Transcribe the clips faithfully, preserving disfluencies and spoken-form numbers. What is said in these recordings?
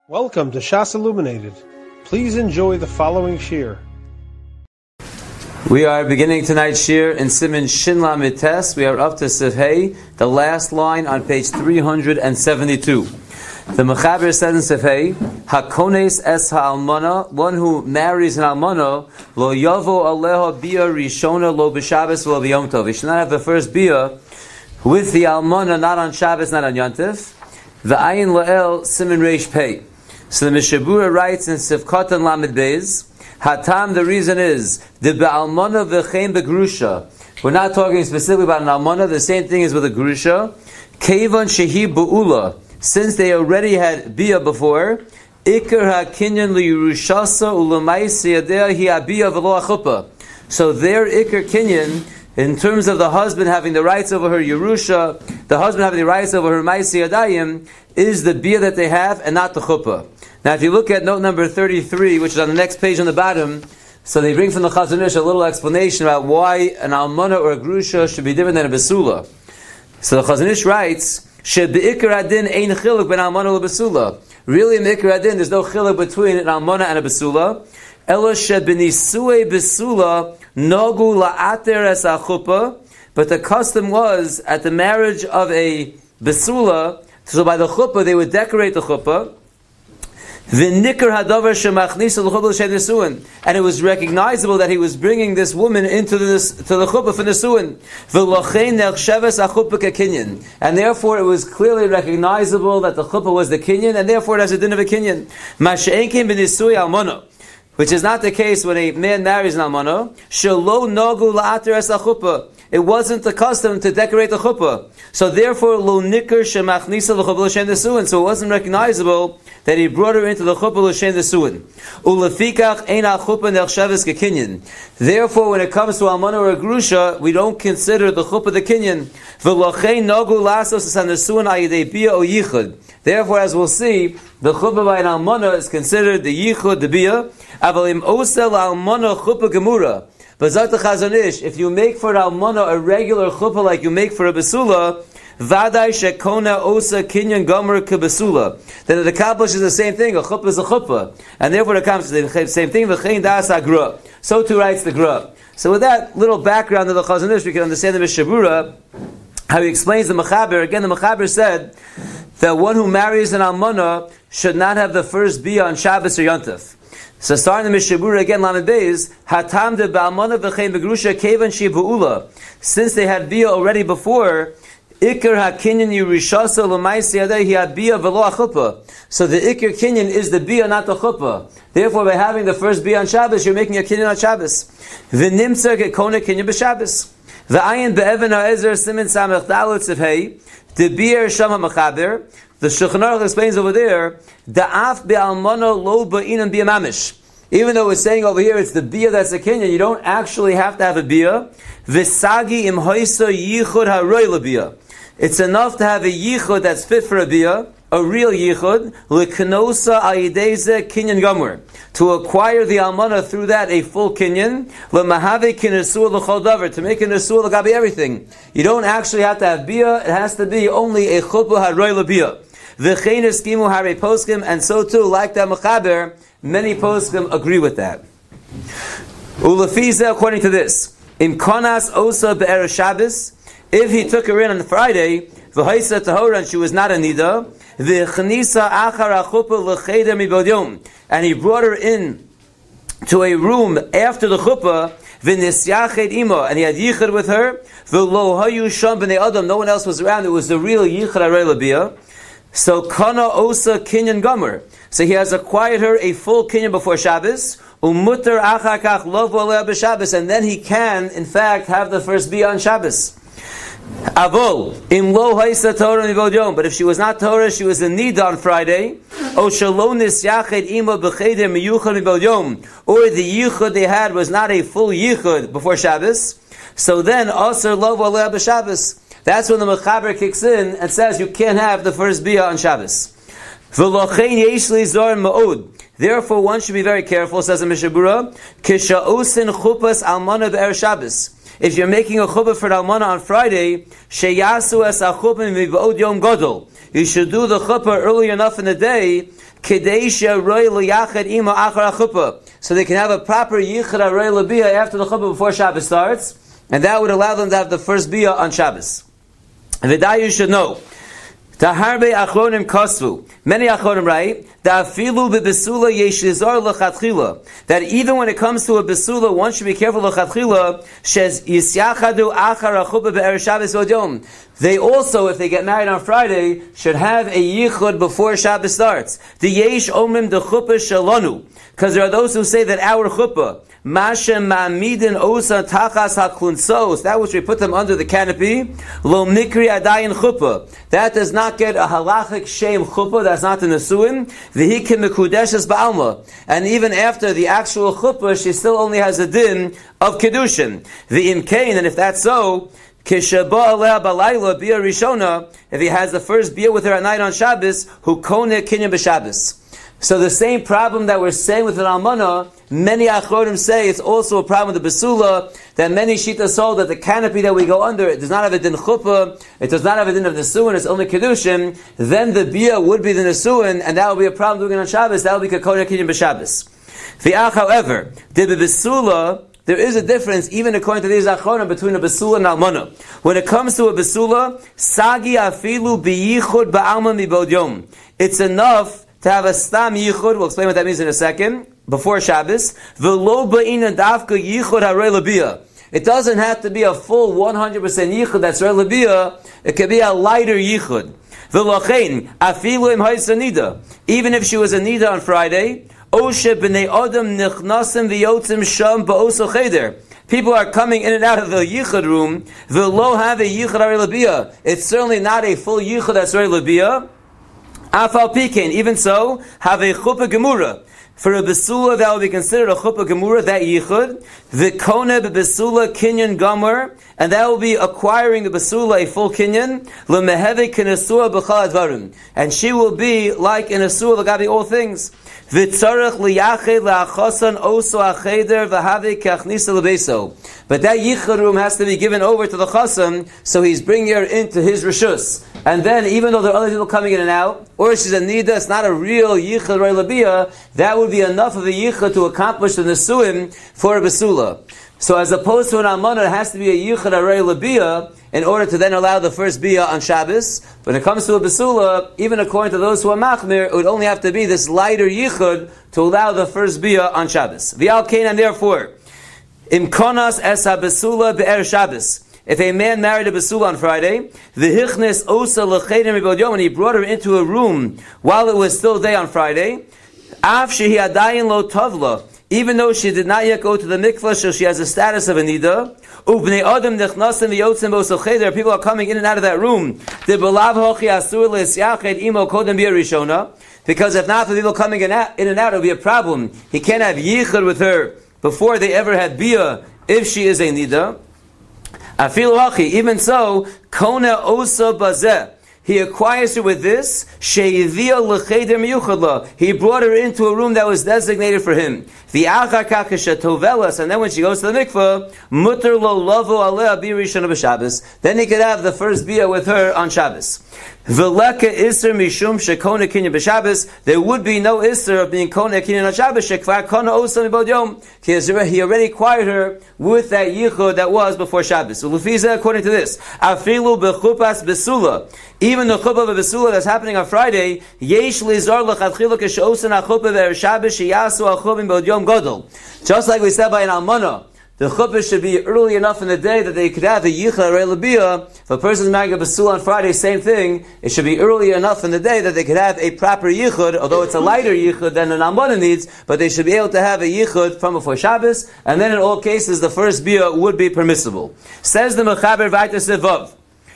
Welcome to Shas Illuminated. Please enjoy the following shir. We are beginning tonight's shir in Siman Shin Lamed Tes. We are up to Sifhei, the last line on page three hundred seventy-two. The Mechaber says in Sifhei, Hakones es ha'almana, one who marries an almana, lo yavo aleha bia rishona lo b'Shabbos lo b'Yom Tov. He should not have the first bia with the almana, not on Shabbos, not on Yom Tov. The ayin la'el siman reish pei. So the Mishabura writes in Sifkatan Lamed Beis, Hatam, the reason is, the be'almana v'chein be'grusha. We're not talking specifically about an almana, the same thing is with a grusha. Kevan shehi bu'ula, since they already had bia before, ikar ha'kinyan li'yerushasa u'l'maisi yadea hi abia v'lo achupa. So their ikar kinyan, in terms of the husband having the rights over her Yerusha, the husband having the rights over her Maisi Yadayim, is the bia that they have and not the chuppah. Now if you look at note number thirty-three, which is on the next page on the bottom, so they bring from the Chazon Ish a little explanation about why an almana or a grusha should be different than a besula. So the Chazon Ish writes, She be'ikar adin ein chiluk ben almana lebesula. Really in be'ikar adin there's no chiluk between an almana and a besula. Ela she b'nisue besula nogu la'ater es achupa, but the custom was at the marriage of a besula, so by the chuppah they would decorate the chuppah. V'nikar hadavar shemachnisa l'chuppah l'shem nesuin, and it was recognizable that he was bringing this woman into this to the chuppah for nesuin. V'lochein nechsheves achuppah kekinyan, and therefore it was clearly recognizable that the chuppah was the kinyan, and therefore it has a din of a kinyan. Masha'en kim b'nisui almana, which is not the case when a man marries an almana. Shelo nagu la'ater es chuppah. It wasn't the custom to decorate the chuppah. So therefore, lo nikar shemachnisa l'chuppah l'shem nesuin. So it wasn't recognizable that he brought her into the chuppah l'shem nesuin. Ulefikach ein al chuppah nechsheves kekinyan. Therefore, when it comes to almana or a grusha, we don't consider the chuppah the kinyan. V'lochein nagu lasos es hanesuin al yedei bia o yichud. Therefore, as we'll see, the chuppah by an almana is considered the yichud, the bia. Avalim osel almana chuppah gemura. But Zat the Chazon Ish, if you make for an almana a regular chuppah like you make for a besula, vadai shekona osa kinyan gomer kebesula, then it accomplishes the same thing. A chuppah is a chuppah, and therefore it accomplishes the same thing. V'chein das agra. So too writes the Gra. So with that little background of the Chazon Ish, we can understand the Mishabura, how he explains the Mechaber. Again, the Mechaber said that one who marries an almana should not have the first bia on Shabbos or Yom Tov. So starting the Mishabura again, Lamed Beis, Hatam de ba'almana v'chein begrusha kevan shi bu'ula. Since they had bia already before, Ikar hakinyan yirishasa l'maisi yadei hi bia v'lo achuppah. So the Ikar kinyan is the bia, not the chuppah. Therefore, by having the first bia on Shabbos, you're making a kinyan on Shabbos. V'nimtzer gekona kinyan b'Shabbos. V'ayin be'evan ha'ezer simin samech dalet sifhei, the bia shama mechaber. The Shulchan Aruch explains over there, da'af be'almana lo ba'inam bia mamish. Even though it's saying over here it's the bia that's a kinyan, you don't actually have to have a bia. V'sagi im hoisa yichud haroy lebia. It's enough to have a yichud that's fit for a bia, a real yichud, l'knosa ayideze kinyan gomer, to acquire the almana through that a full kinyan, l'mahave kinesur l'chol davar, to make a nesur l'gabi everything. You don't actually have to have bia, it has to be only a chuppah haroy lebia. V'chein eskimu harei poskim, and so too, like that Mechaber, many poskim agree with that. Ulefiza, according to this, in konas osa be'erev Shabbos, if he took her in on Friday, v'haisa tahora, and she was not a nida, v'chnisa achar achuppah l'cheder mibod yom, and he brought her in to a room after the chuppah, v'nisyached imo, and he had yichud with her, v'lo hayu sham b'nei adam, no one else was around, it was the real yichud harei lebia. So kana osa kinyan gomer. So he has acquired her a full kinyan before Shabbos. Umutter achakach lovu aleh b'Shabbos, and then he can, in fact, have the first bia on Shabbos. Avol im lo haisa Torah nivod yom. But if she was not Torah, she was a nida on Friday. O shalom nisyached ima b'cheder miyuchad nivod yom. Or the yichud they had was not a full yichud before Shabbos. So then aser lovu aleh b'Shabbos. That's when the Mechaber kicks in and says you can't have the first bia on Shabbos. Therefore, one should be very careful, says the Mishabura. If you're making a chuppah for the almana on Friday, sheyasu es achupin mivod yom gadol. you should do the chuppah early enough in the day, so they can have a proper yichud arei l'biyah after the chuppah before Shabbos starts, and that would allow them to have the first biyah on Shabbos. And the day you should know. Taharbe achronim kosvu. Many achronim write that afilu bebesula yeshizar lechatchila. That even when it comes to a besula, one should be careful lechatchila. Shez yisyachadu achar achuba be'er Shabbos odom. They also, if they get married on Friday, should have a yichud before Shabbos starts. The yesh omrim de chuppah shalonu. Because there are those who say that our chuppah, Mashem ma'amidin osa tachas haklunsos, that which we put them under the canopy, lo mikri adayin chuppah. That does not get a halachic shame chuppah, that's not the nesuin. V'hikim mekudeshes ba'alma. And even after the actual chuppah, she still only has a din of kedushin. V'im kain, and if that's so, Kishaba aleh balayla bia rishona, if he has the first bia with her at night on Shabbos, hu kone kinyan b'Shabbos. So the same problem that we're saying with an almana, many achronim say it's also a problem with the besula, that many shitas hold that the canopy that we go under, it does not have a din chuppah, it does not have a din of nesuin, it's only kedushin, then the bia would be the nesuin, and that would be a problem doing it on Shabbos, that would be kakona kinyan b'Shabbos. V'ach, however, the besula, there is a difference, even according to these achronim, between a besula and almana. When it comes to a besula, sagi afilu biyichud ba'alma mibod yom. It's enough to have a stam yichud, we'll explain what that means in a second, before Shabbos. V'lo ba'ina dafka yichud harei l'biyah. It doesn't have to be a full one hundred percent yichud that's harei l'biyah. It could be a lighter yichud. V'lochein, afilu im ha'isa nida. Even if she was a nida on Friday, oshe b'nei adam nichnasim v'yotzim sham ba'oso cheder. People are coming in and out of the yichud room. V'lo have a yichud harei l'biyah. It's certainly not a full yichud that's harei l'biyah. Afal pikein, even so, have a chuppah gemura. For a besula, that will be considered a chuppah gemura, that yichud. V'kone b'besula kinyan gomer, and that will be acquiring the besula a full kinyan. L'meheve k'nesua b'chal advarim, and she will be like in a sua l'gabi all things. V'tzarech liyached la'achosan oso acheder v'have k'achnisa l'beso. But that yichud room has to be given over to the chassan, so he's bringing her into his reshus. And then, even though there are other people coming in and out, or she's a nida, it's not a real yichud rei l'biyah, that would be enough of a yichud to accomplish the nesuim for a besula. So as opposed to an almana, it has to be a yichud rei l'biyah in order to then allow the first biyah on Shabbos. When it comes to a besula, even according to those who are machmir, it would only have to be this lighter yichud to allow the first biyah on Shabbos. V'al kain, and therefore, im konas es ha-besula be'er Shabbos. If a man married a besula on Friday, the hichnes osa l'chedem mibod yom, and he brought her into a room while it was still day on Friday, af shehi adayin lo tavla, even though she did not yet go to the mikvah, so she has the status of a nida, ubnei adam nechnasim v'yotzim b'oso cheder, people are coming in and out of that room, the belav hochi asur l'syached imo kodem b'yer rishona, because if not, for people coming in and out, it will be a problem. He can't have yichud with her before they ever had biyah, if she is a nida. Afilu hachi, even so, kona osa bazeh. He acquires her with this. Sheivia l'cheder miyuchadla. He brought her into a room that was designated for him. V'achar kakasha tovelas, and then when she goes to the mikvah, mutter lo lavo aleh birishana b'Shabbos. Then he could have the first biyah with her on Shabbos. V'leka iser mishum shekona kinyan b'Shabbos. There would be no iser of being kona kinyan on Shabbos. Shekvar kona osa mibod yom. He already acquired her with that yichud that was before Shabbos. So Lufiza, according to this, afilu b'chupas besula. Even the chuppah of a besula that's happening on Friday, yesh lizar l'chadchila k'she'osan ha'chuppah ve'er Shabbos she'yasu ha'chuppah mibod yom gadol. Just like we said by an almana, the chuppah should be early enough in the day that they could have a yichud rei l'biyah. If a person is marrying a besula on Friday, same thing. It should be early enough in the day that they could have a proper yichud, although it's a lighter yichud than an almana needs, but they should be able to have a yichud from before Shabbos, and then in all cases the first biyah would be permissible. Says the Mechaber Vayter Sevav,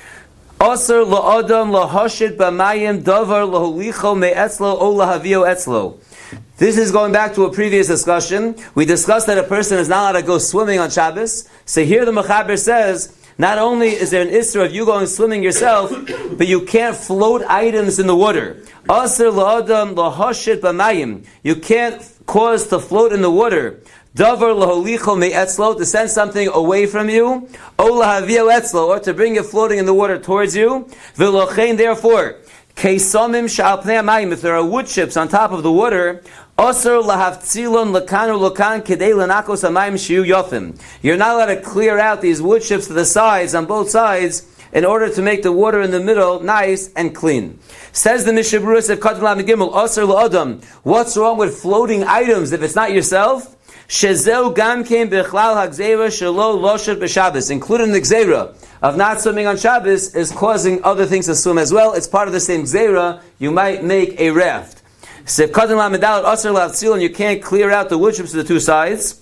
Osir la'adam la'hashit b'mayim davar la'holicho me'etzlo o lahavio etzlo. This is going back to a previous discussion. We discussed that a person is not allowed to go swimming on Shabbos. So here the Mechaber says, not only is there an issur of you going swimming yourself, but you can't float items in the water. Asr la'adam la'hashit b'mayim. You can't cause to float in the water. Davar laholicho me'etzlo, to send something away from you. O lahavio etzlo, or to bring it floating in the water towards you. V'lochein, therefore, Kesamim sha'al pnei hamayim, if there are wood chips on top of the water, Osir lahavtzilon lakan u'lakan kedei lenakos hamayim shiu yofim. You're not allowed to clear out these wood chips to the sides, on both sides, in order to make the water in the middle nice and clean. Says the Mishnah Berurah of Katan Lamed Gimel, Osir la'adam. What's wrong with floating items if it's not yourself? Shezeu gam kein bichlal hagzeira shelo loshet b'Shabbos. Including the gzeira of not swimming on Shabbos is causing other things to swim as well. It's part of the same gzeira. You might make a raft. So Katan Lamed Dalet Osir la'atzil, and you can't clear out the wood chips to the two sides.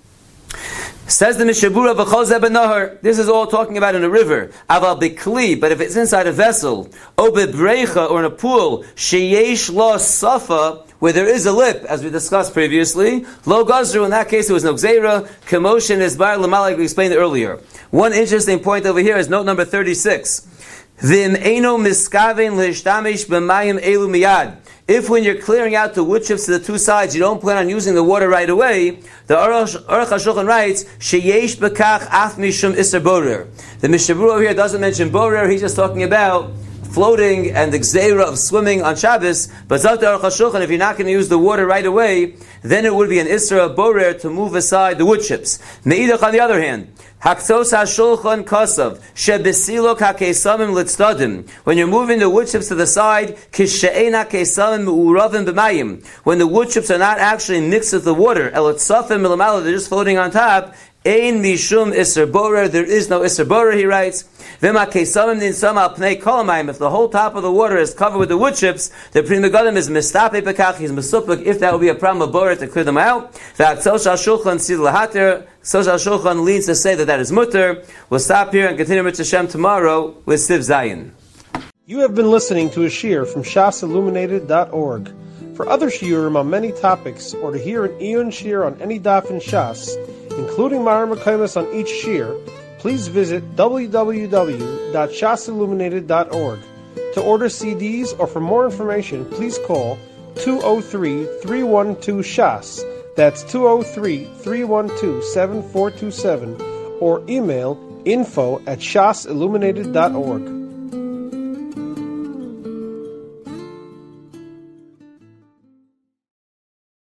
Says the Mishnah Berurah, v'chol zeh b'nahar. This is all talking about in a river. Aval b'kli, but if it's inside a vessel, o b'breicha, or in a pool, sheyesh lo safa, where there is a lip, as we discussed previously, lo gazru, in that case there was no gzeira, commotion is bar l'mal, like we explained earlier. One interesting point over here is note number thirty-six. V'im eino miskaven l'hishtamish b'mayim elu miyad. If when you're clearing out the wood chips to the two sides, you don't plan on using the water right away, the Aruch HaShulchan writes, Sheyesh bekach af mishum iser borer. The Mishnah Berurah over here doesn't mention borer, he's just talking about floating and the gzeira of swimming on Shabbos. But Zot Aruch HaShulchan, if you're not going to use the water right away, then it would be an isra borer to move aside the wood chips. Me'idach, on the other hand, Haktos HaShulchan Kasav, Shebesilok HaKesamim Litzdadim. When you're moving the wood chips to the side, Kishe'en HaKesamim U'uravim B'mayim. When the wood chips are not actually mixed with the water, Elitzafim Milamala, they're just floating on top, Ein Mishum Isser Borer, there is no Isser Borer, he writes. V'ma Kesamim Ninsam Al Pnei Kolamayim, if the whole top of the water is covered with the wood chips, the Pri Megadim is Mistape Pekach, he's Mesupik, if that would be a problem of Borer to clear them out. V'aktos HaShulchan Sid Lahater, Sos HaShulchan leans to say that that is mutter. We'll stop here and continue with Hashem tomorrow with Siv Zayin. You have been listening to a shiur from shas illuminated dot org. For other shiurim on many topics, or to hear an Iyun shiur on any daf in Shas, including Mareh Mekomos on each shiur, please visit w w w dot shas illuminated dot org. To order C Ds or for more information, please call two oh three, three one two, shas. That's two oh three, three one two, seven four two seven, or email info at shas illuminated dot org.